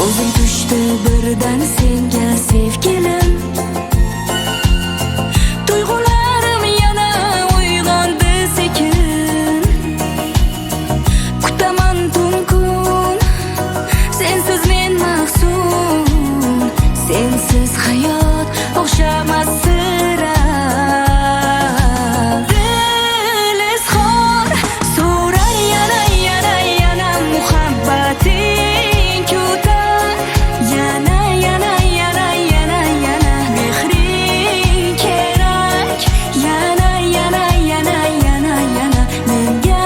Ko'zim tushdi birdan senga sevgilim. Tuyg'ularim yana uyg'ondi sekin. Kutaman tun kun, sensiz men mahzun. Sensiz hayot o'xshamas sira. Dil izhor so'rar yana yana yana muhabbating kutar. Yana yana yana yana yana mehring kerak. Yana yana yana yana yana menga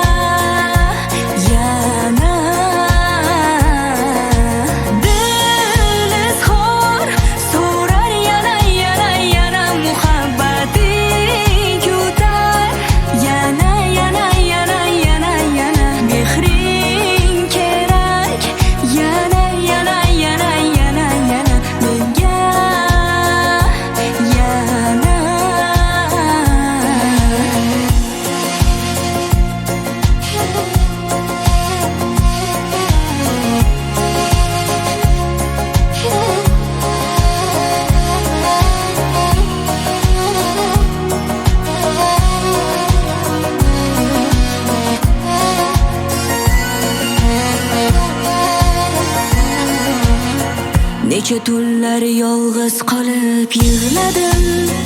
yana. Dil izhor so'rar yana yana yana muhabbating kutar. Yana yana yana yana yana mehring kerak. Yana yana yana yana yana menga yana. Necha tunlar yolg'iz qolib yig'ladim.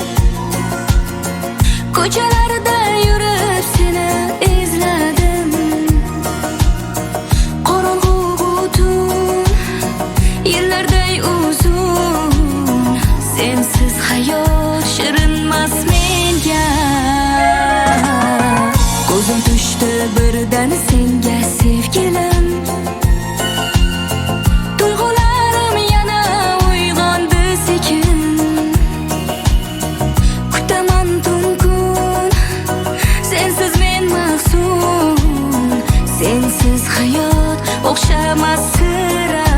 Ko'chalarda yurib seni izladim. Qorong'u tun yillarday uzun. Sensiz hayot shirinmas menga. Ko'zim tushdi birdan senga sevgilim. Tuyg'ularim yana uyg'ondi sekin. Kutaman tun kun, sensiz men mahzun. Sensiz hayot o'xshamas sira.